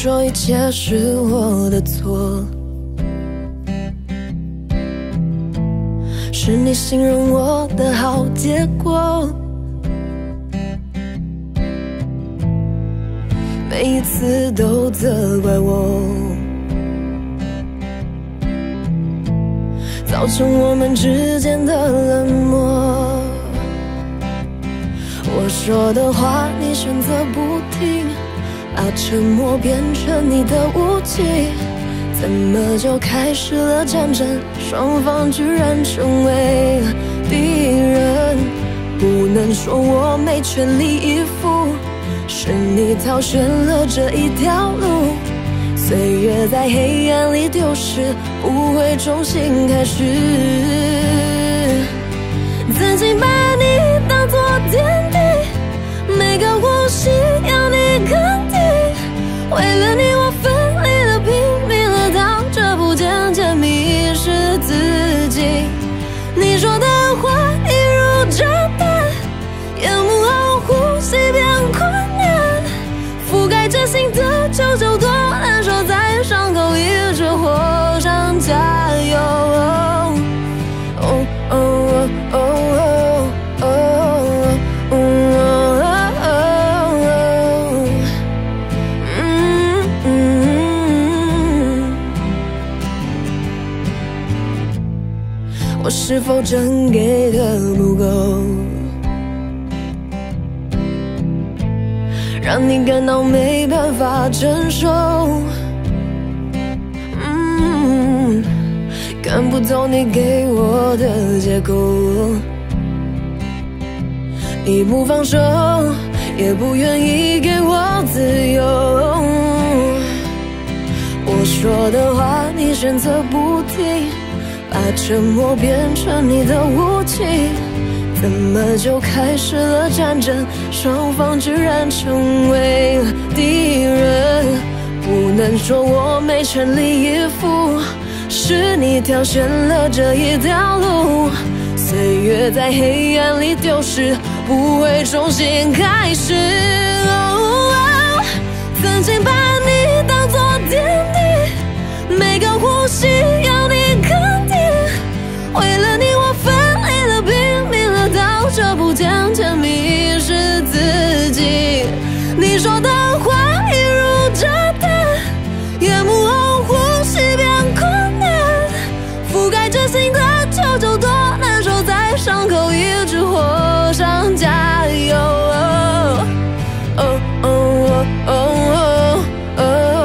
说一切是我的错，是你形容我的好结果。每一次都责怪我，造成我们之间的冷漠。我说的话你选择不听，把沉默变成你的武器，怎么就开始了战争？双方居然成为了敌人。不能说我没全力以赴，是你挑选了这一条路。岁月在黑暗里丢失，不会重新开始。曾经把你当作天地，每个呼吸要你肯定。为了你我奋力了，拼命了，到这步渐渐迷失自己。你说的话一如炸弹，夜幕后呼吸变困难，覆盖着心的褶皱多难受，在伤口一直火上加油。哦哦哦哦哦我是否真给的不够，让你感到没办法承受？看不透你给我的借口，你不放手，也不愿意给我自由。我说的话你选择不听，把沉默变成你的武器，怎么就开始了战争？双方居然成为了敌人。不能说我没全力以赴，是你挑选了这一条路。岁月在黑暗里丢失，不会重新开始。曾经把你当作天地，每个呼吸要你肯定。为了你我奋力了，拼命了，到这步渐渐迷失自己。你说的话一如炸弹，夜幕后呼吸变困难，覆盖着心的褶皱多难受，在伤口一直火上加油。哦哦哦哦哦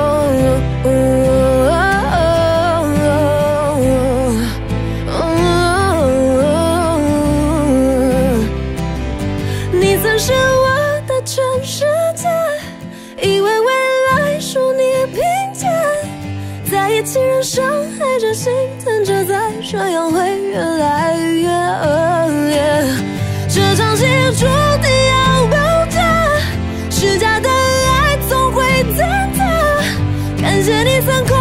你曾是我的全世界，以为未来属你凭借，在一起让伤害着心疼着，再这样会越来越恶劣。这场戏注定要爆炸，虚假的爱总会坍塌。感谢你曾